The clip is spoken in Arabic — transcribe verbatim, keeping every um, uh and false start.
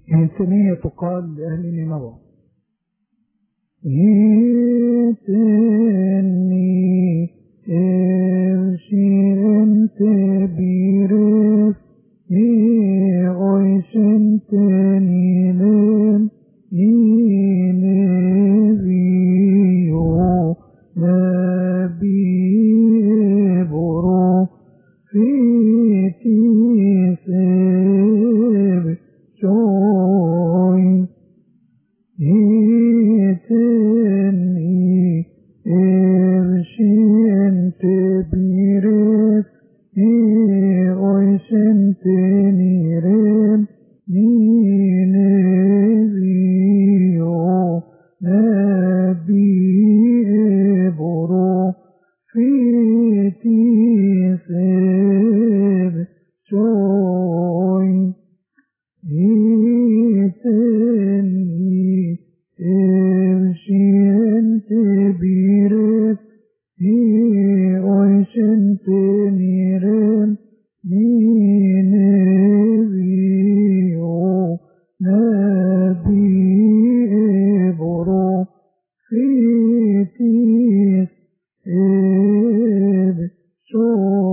إنسانية تقال لأهل نينوى: إتني إرشين تبيرف إغيشين تنينم إنبيو نبي برو في تيسب شوي إتني إرشين تبيرف إغيشين تنينم إنبيو نبي برو في تيسب شوي إتني إرشين تبيرف إغيشين تنينم إنبيو نبي برو في تيسب شوي